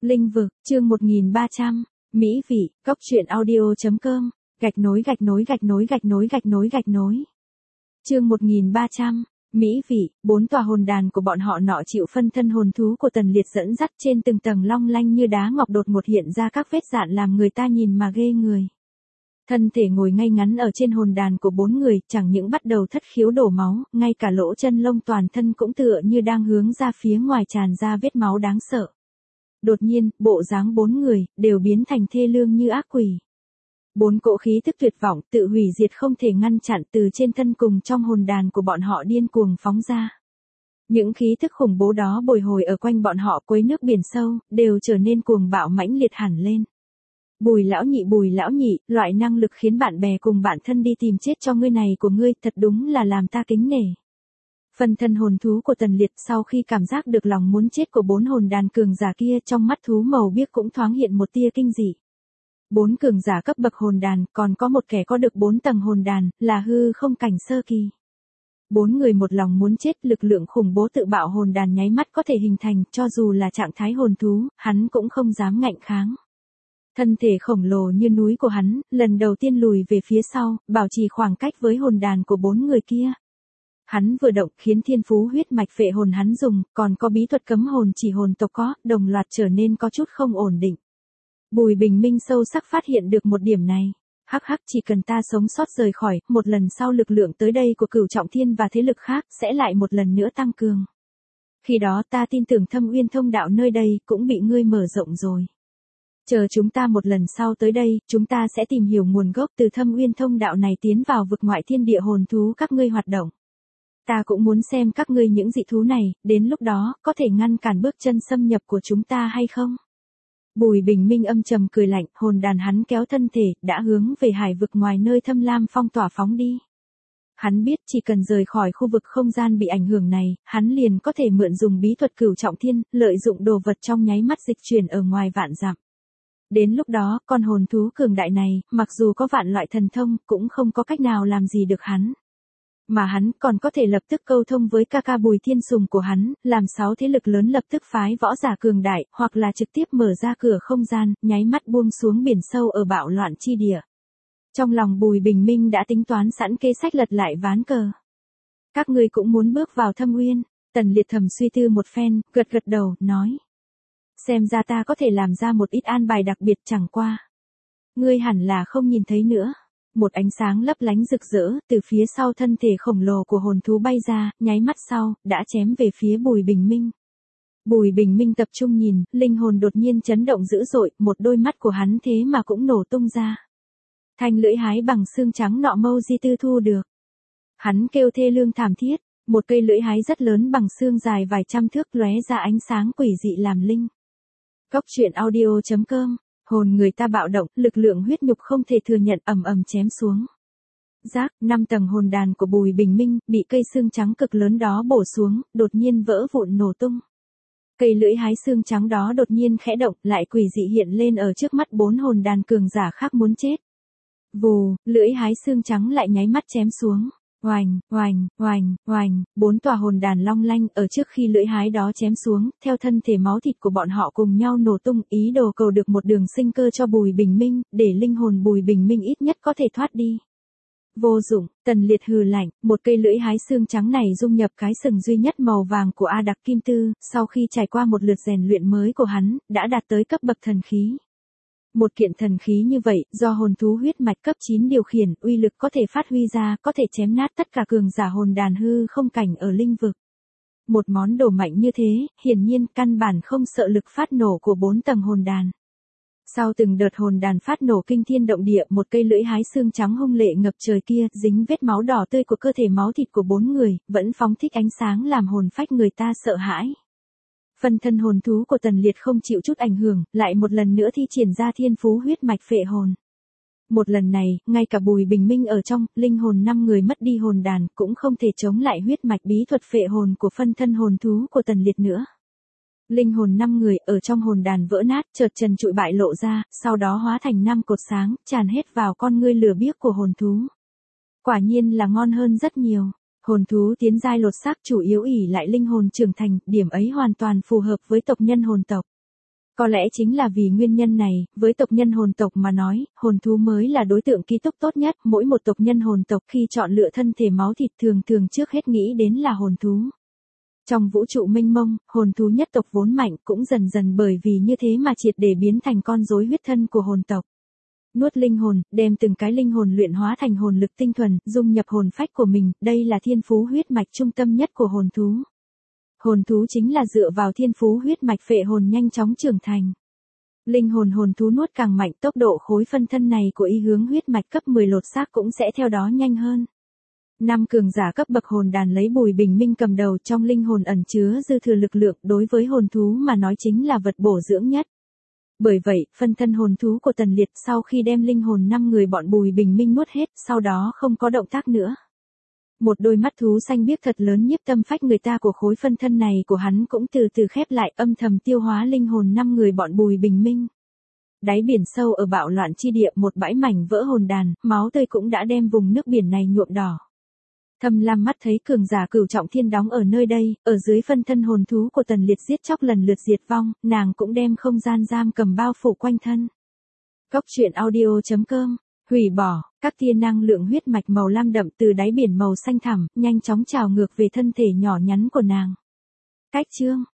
Linh vực, chương 1300, Mỹ vị, góc truyện audio.com, gạch nối. Chương 1300, Mỹ vị, 4 tòa hồn đàn của bọn họ nọ chịu phân thân hồn thú của Tần Liệt dẫn dắt trên từng tầng long lanh như đá ngọc đột ngột hiện ra các vết dạn làm người ta nhìn mà ghê người. Thân thể ngồi ngay ngắn ở trên hồn đàn của 4 người, chẳng những bắt đầu thất khiếu đổ máu, ngay cả lỗ chân lông toàn thân cũng tựa như đang hướng ra phía ngoài tràn ra vết máu đáng sợ. Đột nhiên, bộ dáng 4 người đều biến thành thê lương như ác quỷ. 4 cỗ khí tức tuyệt vọng, tự hủy diệt không thể ngăn chặn từ trên thân cùng trong hồn đàn của bọn họ điên cuồng phóng ra. Những khí tức khủng bố đó bồi hồi ở quanh bọn họ quấy nước biển sâu, đều trở nên cuồng bạo mãnh liệt hẳn lên. Bùi lão nhị, loại năng lực khiến bạn bè cùng bạn thân đi tìm chết cho ngươi này của ngươi thật đúng là làm ta kính nể. Phần thân hồn thú của Tần Liệt sau khi cảm giác được lòng muốn chết của 4 hồn đàn cường giả kia, trong mắt thú màu biếc cũng thoáng hiện một tia kinh dị. 4 cường giả cấp bậc hồn đàn, còn có một kẻ có được 4 tầng hồn đàn, là hư không cảnh sơ kỳ. 4 người một lòng muốn chết, lực lượng khủng bố tự bạo hồn đàn nháy mắt có thể hình thành, cho dù là trạng thái hồn thú, hắn cũng không dám ngạnh kháng. Thân thể khổng lồ như núi của hắn, lần đầu tiên lùi về phía sau, bảo trì khoảng cách với hồn đàn của 4 người kia. Hắn vừa động khiến thiên phú huyết mạch phệ hồn hắn dùng, còn có bí thuật cấm hồn chỉ hồn tộc có, đồng loạt trở nên có chút không ổn định. Bùi Bình Minh sâu sắc phát hiện được một điểm này. Hắc, chỉ cần ta sống sót rời khỏi, một lần sau lực lượng tới đây của Cửu Trọng Thiên và thế lực khác sẽ lại một lần nữa tăng cường. Khi đó ta tin tưởng Thâm Uyên thông đạo nơi đây cũng bị ngươi mở rộng rồi. Chờ chúng ta một lần sau tới đây, chúng ta sẽ tìm hiểu nguồn gốc từ Thâm Uyên thông đạo này tiến vào vực ngoại thiên địa hồn thú các ngươi hoạt động. Ta cũng muốn xem các ngươi những dị thú này, đến lúc đó, có thể ngăn cản bước chân xâm nhập của chúng ta hay không? Bùi Bình Minh âm trầm cười lạnh, hồn đàn hắn kéo thân thể, đã hướng về hải vực ngoài nơi Thâm Lam phong tỏa phóng đi. Hắn biết chỉ cần rời khỏi khu vực không gian bị ảnh hưởng này, hắn liền có thể mượn dùng bí thuật Cửu Trọng Thiên, lợi dụng đồ vật trong nháy mắt dịch chuyển ở ngoài vạn dặm. Đến lúc đó, con hồn thú cường đại này, mặc dù có vạn loại thần thông, cũng không có cách nào làm gì được hắn. Mà hắn còn có thể lập tức câu thông với ca ca Bùi Thiên Sùng của hắn, làm 6 thế lực lớn lập tức phái võ giả cường đại, hoặc là trực tiếp mở ra cửa không gian, nháy mắt buông xuống biển sâu ở bạo loạn chi địa. Trong lòng Bùi Bình Minh đã tính toán sẵn kế sách lật lại ván cờ. Các ngươi cũng muốn bước vào Thâm Uyên? Tần Liệt thầm suy tư một phen, gật đầu, nói. Xem ra ta có thể làm ra một ít an bài đặc biệt, chẳng qua. Ngươi hẳn là không nhìn thấy nữa. Một ánh sáng lấp lánh rực rỡ, từ phía sau thân thể khổng lồ của hồn thú bay ra, nháy mắt sau, đã chém về phía Bùi Bình Minh. Bùi Bình Minh tập trung nhìn, linh hồn đột nhiên chấn động dữ dội, một đôi mắt của hắn thế mà cũng nổ tung ra. Thanh lưỡi hái bằng xương trắng nọ mâu di tư thu được. Hắn kêu thê lương thảm thiết, một cây lưỡi hái rất lớn bằng xương dài vài trăm thước lóe ra ánh sáng quỷ dị làm linh. Góc truyện audio.com. Hồn người ta bạo động, lực lượng huyết nhục không thể thừa nhận ầm chém xuống. Rác, 5 tầng hồn đàn của Bùi Bình Minh, bị cây xương trắng cực lớn đó bổ xuống, đột nhiên vỡ vụn nổ tung. Cây lưỡi hái xương trắng đó đột nhiên khẽ động, lại quỷ dị hiện lên ở trước mắt 4 hồn đàn cường giả khác muốn chết. Vù, lưỡi hái xương trắng lại nháy mắt chém xuống. Oành, 4 tòa hồn đàn long lanh ở trước khi lưỡi hái đó chém xuống, theo thân thể máu thịt của bọn họ cùng nhau nổ tung, ý đồ cầu được một đường sinh cơ cho Bùi Bình Minh, để linh hồn Bùi Bình Minh ít nhất có thể thoát đi. Vô dụng, Tần Liệt hừ lạnh, một cây lưỡi hái xương trắng này dung nhập cái sừng duy nhất màu vàng của A Đặc Kim Tư, sau khi trải qua một lượt rèn luyện mới của hắn, đã đạt tới cấp bậc thần khí. Một kiện thần khí như vậy, do hồn thú huyết mạch cấp 9 điều khiển, uy lực có thể phát huy ra, có thể chém nát tất cả cường giả hồn đàn hư không cảnh ở linh vực. Một món đồ mạnh như thế, hiển nhiên căn bản không sợ lực phát nổ của 4 tầng hồn đàn. Sau từng đợt hồn đàn phát nổ kinh thiên động địa, một cây lưỡi hái xương trắng hung lệ ngập trời kia, dính vết máu đỏ tươi của cơ thể máu thịt của 4 người, vẫn phóng thích ánh sáng làm hồn phách người ta sợ hãi. Phần thân hồn thú của Tần Liệt không chịu chút ảnh hưởng, lại một lần nữa thi triển ra thiên phú huyết mạch phệ hồn. Một lần này, ngay cả Bùi Bình Minh ở trong, linh hồn 5 người mất đi hồn đàn, cũng không thể chống lại huyết mạch bí thuật phệ hồn của phân thân hồn thú của Tần Liệt nữa. Linh hồn 5 người ở trong hồn đàn vỡ nát, chợt trần trụi bại lộ ra, sau đó hóa thành 5 cột sáng, tràn hết vào con ngươi lửa biếc của hồn thú. Quả nhiên là ngon hơn rất nhiều. Hồn thú tiến giai lột xác chủ yếu ỷ lại linh hồn trưởng thành, điểm ấy hoàn toàn phù hợp với tộc nhân hồn tộc. Có lẽ chính là vì nguyên nhân này, với tộc nhân hồn tộc mà nói, hồn thú mới là đối tượng ký túc tốt nhất, mỗi một tộc nhân hồn tộc khi chọn lựa thân thể máu thịt thường thường trước hết nghĩ đến là hồn thú. Trong vũ trụ mênh mông, hồn thú nhất tộc vốn mạnh cũng dần dần bởi vì như thế mà triệt để biến thành con rối huyết thân của hồn tộc. Nuốt linh hồn, đem từng cái linh hồn luyện hóa thành hồn lực tinh thuần, dung nhập hồn phách của mình, đây là thiên phú huyết mạch trung tâm nhất của hồn thú. Hồn thú chính là dựa vào thiên phú huyết mạch phệ hồn nhanh chóng trưởng thành. Linh hồn hồn thú nuốt càng mạnh, tốc độ khối phân thân này của y hướng huyết mạch cấp 10 lột xác cũng sẽ theo đó nhanh hơn. 5 cường giả cấp bậc hồn đàn lấy Bùi Bình Minh cầm đầu, trong linh hồn ẩn chứa dư thừa lực lượng, đối với hồn thú mà nói chính là vật bổ dưỡng nhất. Bởi vậy, phân thân hồn thú của Tần Liệt sau khi đem linh hồn 5 người bọn Bùi Bình Minh nuốt hết, sau đó không có động tác nữa. Một đôi mắt thú xanh biếc thật lớn nhiếp tâm phách người ta của khối phân thân này của hắn cũng từ từ khép lại, âm thầm tiêu hóa linh hồn 5 người bọn Bùi Bình Minh. Đáy biển sâu ở bạo loạn chi địa, một bãi mảnh vỡ hồn đàn, máu tươi cũng đã đem vùng nước biển này nhuộm đỏ. Thâm Lam mắt thấy cường giả cửu trọng thiên đóng ở nơi đây, ở dưới phân thân hồn thú của Tần Liệt giết chóc lần lượt diệt vong, nàng cũng đem không gian giam cầm bao phủ quanh thân. Cốc truyện audio.com. Hủy bỏ, các tia năng lượng huyết mạch màu lam đậm từ đáy biển màu xanh thẳm, nhanh chóng trào ngược về thân thể nhỏ nhắn của nàng. Cách chương